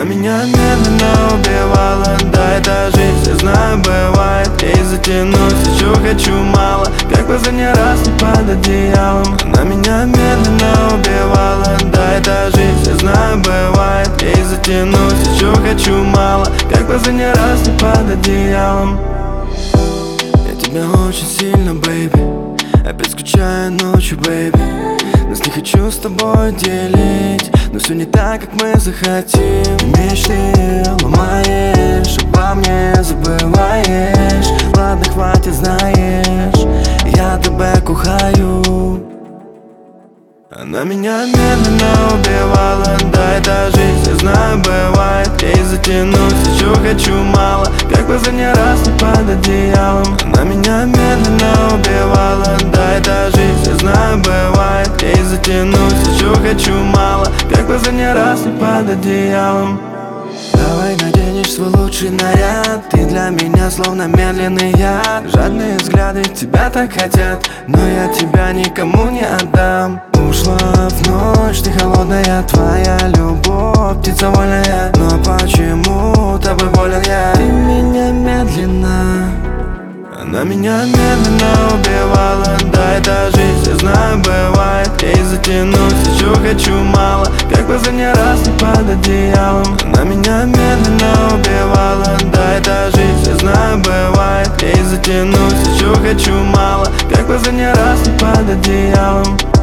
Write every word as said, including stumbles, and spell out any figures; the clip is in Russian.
меня медленно убивала. Да, это жизнь, я знаю, бывает. И затянуть хочу, хочу мало, как последний раз не под одеялом. Она меня медленно убивала. Да, это жизнь, я знаю, бывает. И затянуть хочу, хочу мало, как последний раз не под одеялом. Я тебя очень сильно, бэйби, опять скучаю ночью, бэйби. Нас не хочу с тобой делить, но все не так, как мы захотим. Мечты ломаешь, обо мне забываешь. Ладно, хватит, знаешь, я тебя кухаю. Она меня медленно убивала. Да, это жизнь, я знаю, бывает. И затянуть хочу, хочу мало, как последний раз не под одеялом. Она меня медленно убивала. Да, это жизнь, я знаю, бывает. И затянуть хочу, хочу мало, как последний раз не под одеялом. Давай наденешь свой лучший наряд. Ты для меня словно медленный яд. Жадные взгляды тебя так хотят, но я тебя никому не отдам. Ушла в ночь, ты холодная, твоя любовь, птица вольная. Но почему тобой болен я? Ты меня медленно. Она меня медленно убивала. Да, это жизнь, я знаю, бывает. И затянуть хочу, хочу мало, как последний раз не под одеялом. Она меня медленно убивала. Да, это жизнь, я знаю, бывает. И затянуть хочу, хочу мало, как последний раз не под одеялом.